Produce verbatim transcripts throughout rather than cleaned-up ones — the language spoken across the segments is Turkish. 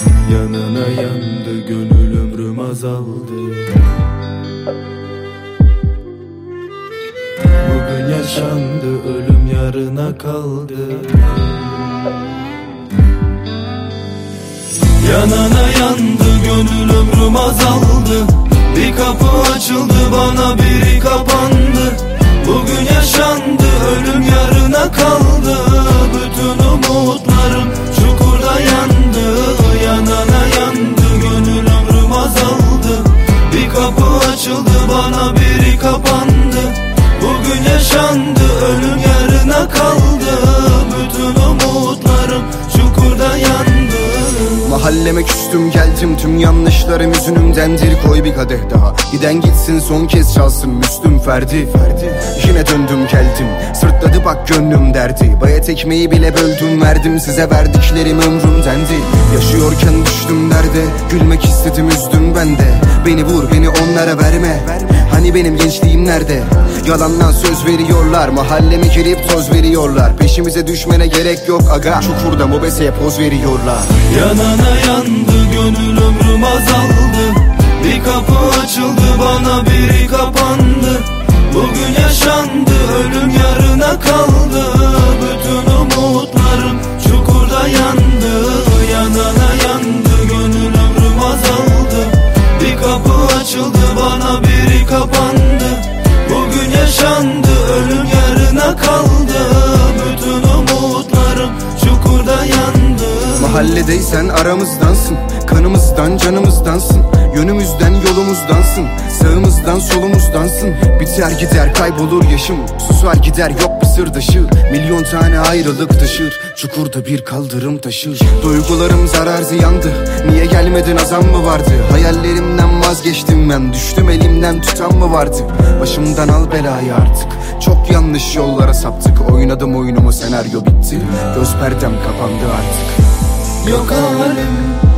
Yanına yandı gönül, ömrüm azaldı. Bugün yaşandı, ölüm yarına kaldı. Yanına yandı gönül, ömrüm azaldı. Bir kapı açıldı bana, biri kapandı. Bugün yaşandı, ölüm yarına kaldı. Bütün umutlarım çukurda yandı. Yanana yandı gönül, ömrüm azaldı. Bir kapı açıldı bana, biri kapandı. Bugün yaşandı, ölüm yarına kaldı. Bütün umutlarım çukurda yandı. Mahalleme küstüm geldim, tüm yanlışlarım yüzünümdendir. Koy bir kadeh daha, giden gitsin son kez çalsın Müslüm Ferdi, Ferdi. Yine döndüm geldim, sırtladı bak gönlüm derdi. Bayat ekmeği bile böldüm verdim, size verdiklerim ömrümdendi. Yaşıyorken düştüm derde, gülmek istedim üzdüm ben de. Beni vur, beni onlara verme, hani benim gençliğim nerede? Yalandan söz veriyorlar, mahalleme girip toz veriyorlar. Peşimize düşmene gerek yok aga, çukurda mobeseye poz veriyorlar. Yanana yandı gönül, ömrüm azaldı. Bir kapı açıldı bana, biri kapandı. Bugün yaşandı, ölüm yarına kaldı. Bütün umutlarım çukurda yandı. Yanana yandı gönül, ömrüm azaldı. Bir kapı açıldı bana, biri kapandı. Bugün yaşandı, ölüm yarına kaldı. Bütün umutlarım çukurda yandı. Mahalledeysen aramızdansın, kanımızdan canımızdansın. Yönümüzden yolumuzdansın, sağımızdan solumuzdansın. Biter gider kaybolur yaşım, susar gider yok bir sırdaşı. Milyon tane ayrılık taşır, çukurda bir kaldırım taşır. Duygularım zarar ziyandı, niye gelmedin azam mı vardı? Hayallerimden vazgeçtim ben, düştüm elimden tutan mı vardı? Başımdan al belayı artık, çok yanlış yollara saptık. Oynadım oyunumu, senaryo bitti, göz perdem kapandı artık. Yok halim,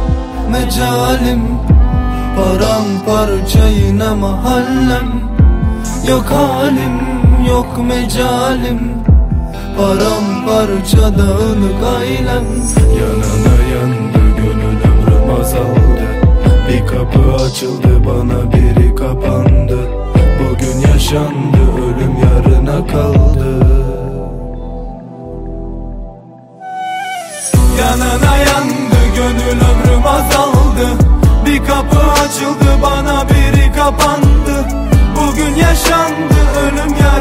mecalim, paramparça yine mahallem. Yok halim, yok mecalim, paramparça dağınık ailem. Yanana yandı gönül, ömrüm azaldı. Bir kapı açıldı bana, biri kapandı. Bugün yaşandı, ölüm yarına kaldı. Yanana yandı gönül, ömrüm azaldı. Bir kapı açıldı bana, biri kapandı. Bugün yaşandı, ölüm yarına